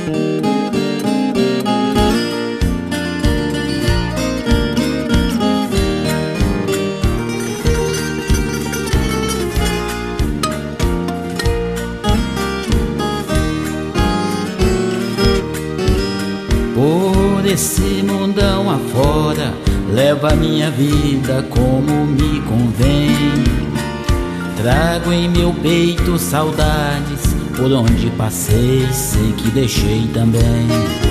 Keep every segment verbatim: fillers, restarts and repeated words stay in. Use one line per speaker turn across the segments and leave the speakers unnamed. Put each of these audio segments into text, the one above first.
Por esse mundão afora, levo a minha vida como me convém. Trago em meu peito saudades, por onde passei, sei que deixei também.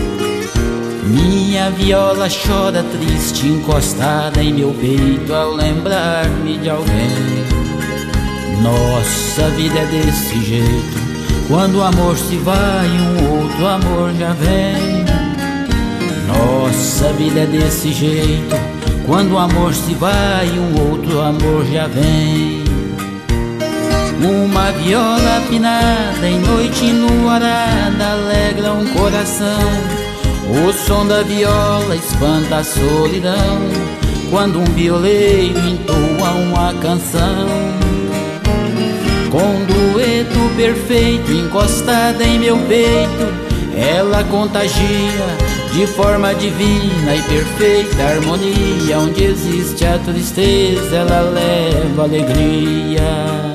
Minha viola chora triste, encostada em meu peito, ao lembrar-me de alguém. Nossa vida é desse jeito, quando o amor se vai, um outro amor já vem. Nossa vida é desse jeito, quando o amor se vai, um outro amor já vem. Uma viola afinada em noite enluarada alegra um coração. O som da viola espanta a solidão, quando um violeiro entoa uma canção. Com um dueto perfeito encostada em meu peito, ela contagia de forma divina e perfeita harmonia. Onde existe a tristeza, ela leva alegria.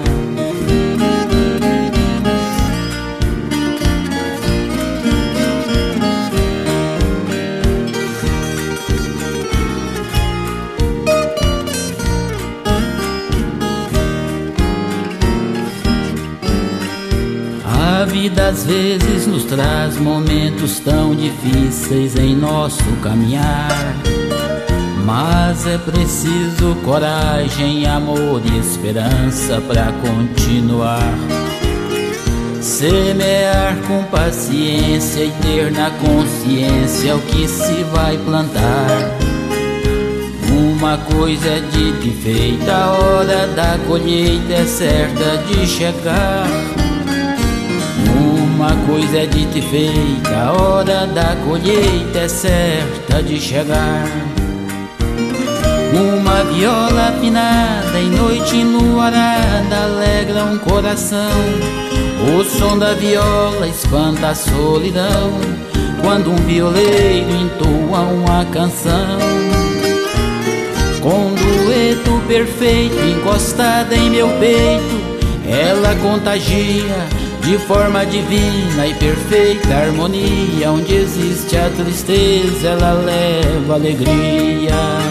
A vida às vezes nos traz momentos tão difíceis em nosso caminhar, mas é preciso coragem, amor e esperança para continuar. Semear com paciência e ter na consciência o que se vai plantar. Uma coisa é dita e feita, a hora da colheita é certa de chegar. Uma coisa é dita e feita, a hora da colheita é certa de chegar. Uma viola afinada em noite enluarada alegra um coração. O som da viola espanta a solidão, quando um violeiro entoa uma canção. Com um dueto perfeito encostada em meu peito, ela contagia de forma divina e perfeita harmonia. Onde existe a tristeza, ela leva alegria.